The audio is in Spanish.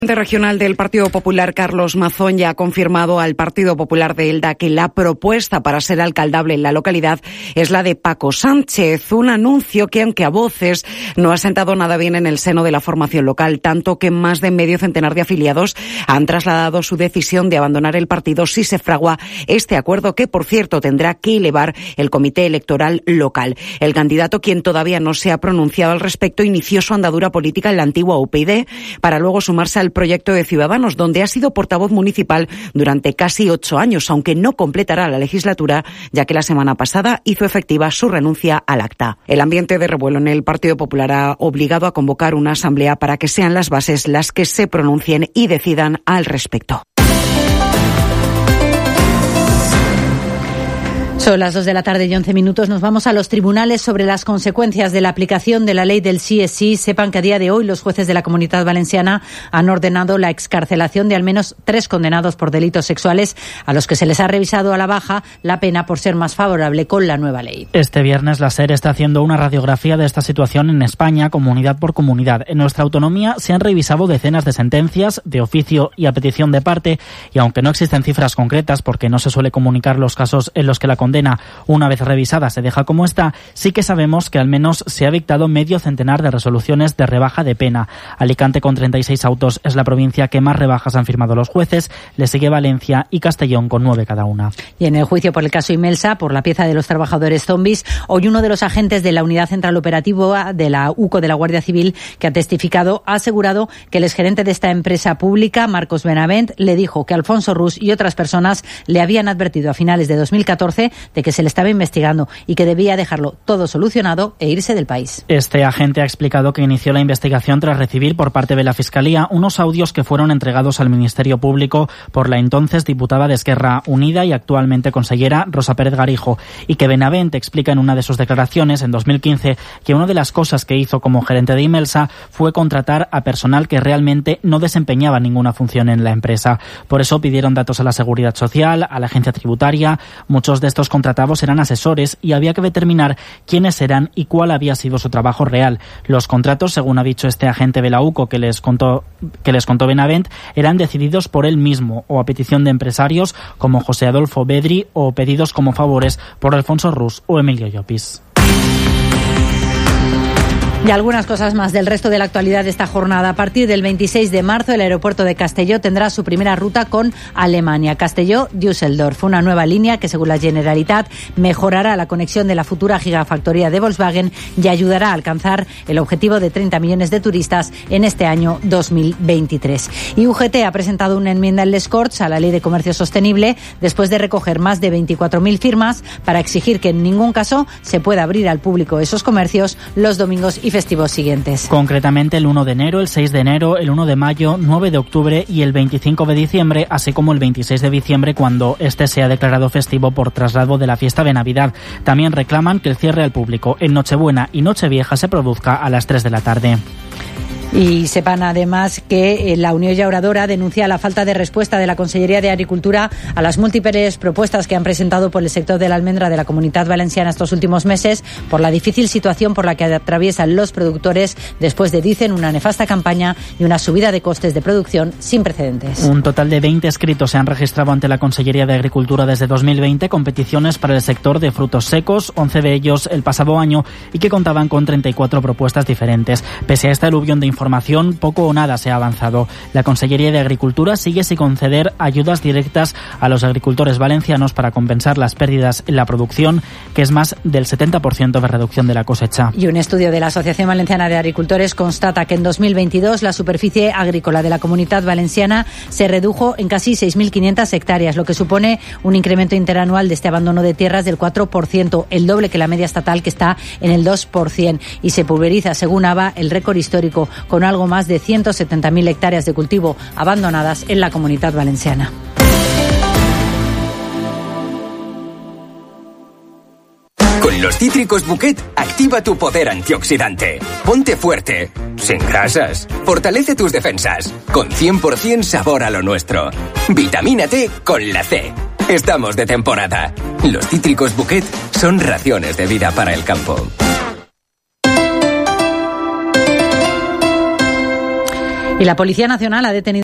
El regional del Partido Popular, Carlos Mazón, ya ha confirmado al Partido Popular de Elda que la propuesta para ser alcaldable en la localidad es la de Paco Sánchez, un anuncio que, aunque a voces, no ha sentado nada bien en el seno de la formación local, tanto que más de medio centenar de afiliados han trasladado su decisión de abandonar el partido si se fragua este acuerdo, que, por cierto, tendrá que elevar el Comité Electoral local. El candidato, quien todavía no se ha pronunciado al respecto, inició su andadura política en la antigua UPyD para luego sumarse al proyecto de Ciudadanos, donde ha sido portavoz municipal durante casi 8 años, aunque no completará la legislatura, ya que la semana pasada hizo efectiva su renuncia al acta. El ambiente de revuelo en el Partido Popular ha obligado a convocar una asamblea para que sean las bases las que se pronuncien y decidan al respecto. Son las 2 de la tarde y 11 minutos. Nos vamos a los tribunales sobre las consecuencias de la aplicación de la ley del sí es sí. Sepan que a día de hoy los jueces de la Comunidad Valenciana han ordenado la excarcelación de al menos 3 condenados por delitos sexuales, a los que se les ha revisado a la baja la pena por ser más favorable con la nueva ley. Este viernes la SER está haciendo una radiografía de esta situación en España, comunidad por comunidad. En nuestra autonomía se han revisado decenas de sentencias de oficio y a petición de parte, y aunque no existen cifras concretas porque no se suele comunicar los casos en los que la condena, una vez revisada, se deja como está, sí que sabemos que al menos se ha dictado medio centenar de resoluciones de rebaja de pena. Alicante, con 36 autos, es la provincia que más rebajas han firmado los jueces. Le sigue Valencia y Castellón, con 9 cada una. Y en el juicio por el caso Imelsa, por la pieza de los trabajadores zombies, hoy uno de los agentes de la Unidad Central Operativa de la UCO de la Guardia Civil, que ha testificado, ha asegurado que el exgerente de esta empresa pública, Marcos Benavent, le dijo que Alfonso Rus y otras personas le habían advertido a finales de 2014 de que se le estaba investigando y que debía dejarlo todo solucionado e irse del país. Este agente ha explicado que inició la investigación tras recibir por parte de la Fiscalía unos audios que fueron entregados al Ministerio Público por la entonces diputada de Esquerra Unida y actualmente consellera Rosa Pérez Garijo, y que Benavent explica en una de sus declaraciones en 2015 que una de las cosas que hizo como gerente de Imelsa fue contratar a personal que realmente no desempeñaba ninguna función en la empresa. Por eso pidieron datos a la Seguridad Social, a la Agencia Tributaria. Muchos de estos contratados eran asesores y había que determinar quiénes eran y cuál había sido su trabajo real. Los contratos, según ha dicho este agente de la UCO que les contó Benavent, eran decididos por él mismo o a petición de empresarios como José Adolfo Bedri, o pedidos como favores por Alfonso Rus o Emilio Llopis. Y algunas cosas más del resto de la actualidad de esta jornada. A partir del 26 de marzo, el aeropuerto de Castelló tendrá su primera ruta con Alemania. Castelló-Düsseldorf, una nueva línea que, según la Generalitat, mejorará la conexión de la futura gigafactoría de Volkswagen y ayudará a alcanzar el objetivo de 30 millones de turistas en este año 2023. Y UGT ha presentado una enmienda en Les Corts a la Ley de Comercio Sostenible después de recoger más de 24.000 firmas para exigir que en ningún caso se pueda abrir al público esos comercios los domingos y festivos siguientes. Concretamente el 1 de enero, el 6 de enero, el 1 de mayo, 9 de octubre y el 25 de diciembre, así como el 26 de diciembre, cuando este sea declarado festivo por traslado de la fiesta de Navidad. También reclaman que el cierre al público en Nochebuena y Nochevieja se produzca a las 3 de la tarde. Y sepan además que la Unión Llauradora denuncia la falta de respuesta de la Consellería de Agricultura a las múltiples propuestas que han presentado por el sector de la almendra de la Comunidad Valenciana estos últimos meses, por la difícil situación por la que atraviesan los productores después de, dicen, una nefasta campaña y una subida de costes de producción sin precedentes. Un total de 20 escritos se han registrado ante la Consellería de Agricultura desde 2020 con peticiones para el sector de frutos secos, 11 de ellos el pasado año, y que contaban con 34 propuestas diferentes. Pese a esta aluvión de información, poco o nada se ha avanzado. La Consellería de Agricultura sigue sin conceder ayudas directas a los agricultores valencianos para compensar las pérdidas en la producción, que es más del 70% de reducción de la cosecha. Y un estudio de la Asociación Valenciana de Agricultores constata que en 2022 la superficie agrícola de la Comunidad Valenciana se redujo en casi 6.500 hectáreas, lo que supone un incremento interanual de este abandono de tierras del 4%, el doble que la media estatal, que está en el 2%, y se pulveriza, según ABA, el récord histórico, con algo más de 170.000 hectáreas de cultivo abandonadas en la Comunidad Valenciana. Con los cítricos Bouquet, activa tu poder antioxidante. Ponte fuerte, sin grasas. Fortalece tus defensas, con 100% sabor a lo nuestro. Vitamínate con la C. Estamos de temporada. Los cítricos Bouquet son raciones de vida para el campo. Y la Policía Nacional ha detenido